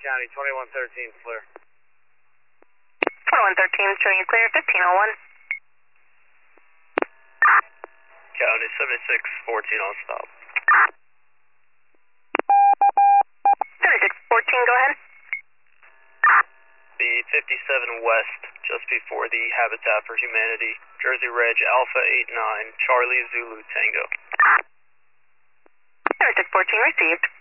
County, 2113, clear. 2113, showing you clear, 1501. County 7614 on stop. 7614, go ahead. The 57 West, just before the Habitat for Humanity, Jersey Reg Alpha 89, Charlie Zulu Tango. 7614 received.